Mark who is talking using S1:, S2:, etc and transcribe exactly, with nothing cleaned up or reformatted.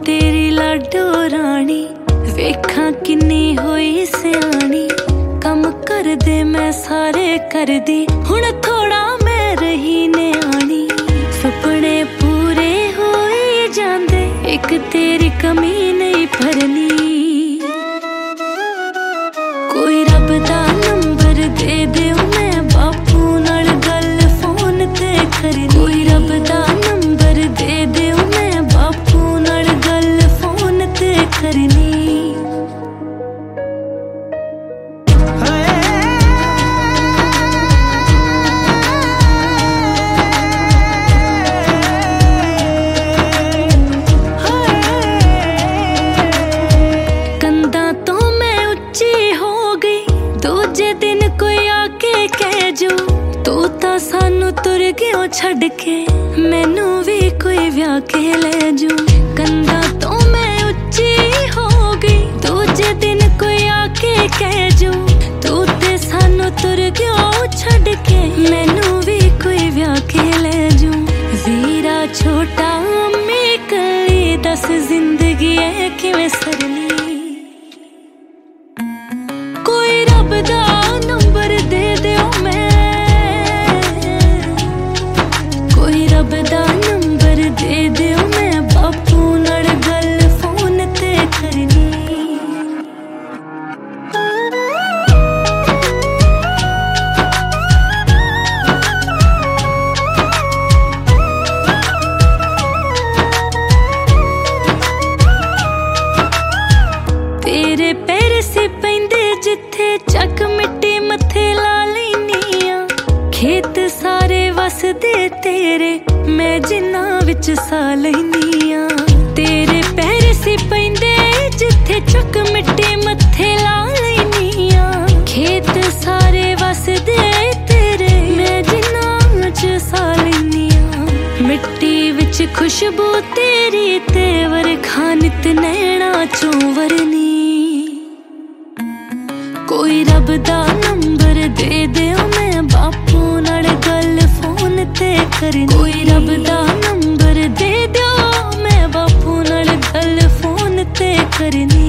S1: तेरी लाडो रानी, वेखा किन्नी होई सियानी। कम कर दे मैं सारे कर दी, हुण थोड़ा मैं रही न्याणी। सुपने पूरे होई जांदे, एक तेरी कमी नहीं भरनी। कोई रब दा नंबर दे दे, मैं बापू नाल गल फोन ते करनी। कोई रब दा नंबर दे दे, मैं बापू नाल गल फोन ते करनी। सानू तुर गयो छड़ के, मैनू भी कोई व्याह के ले जू। कंधा तो मैं उच्ची हो गई, दूजे दिन कोई आके कह जू। तू ते सानू तुर गयो छड़ के, मैनू भी कोई व्याह के ले जू। वीरा छोटा अम्मी कली, दस जिंदगी है किवें सरनी। कोई रब दा नंबर दे दे, मैं रब दा नंबर दे दे, मैं बापू नाल गल फोन ते करनी। तेरे पैर सी पैंदे जिथे, चक मिट्टी मथे ला लैनी आ। खेत सारे वसदे तेरे, मैं जिन्ना विच सा लैनी आ। तेरे पैर सी पैंदे जिथे, चक मिट्टी मथे ला लैनी आ। खेत सारे वसदे तेरे, मैं जिन्ना विच सा लैनी आ। मिट्टी विच खुशबू तेरी, तेवर खानित नैना चों वरनी। कोई रब दा नंबर दे दे, मैं बापू नाल गल फोन ते करनी। कोई रब दा नंबर दे दो, मैं बापू नाल गल फोन ते करनी।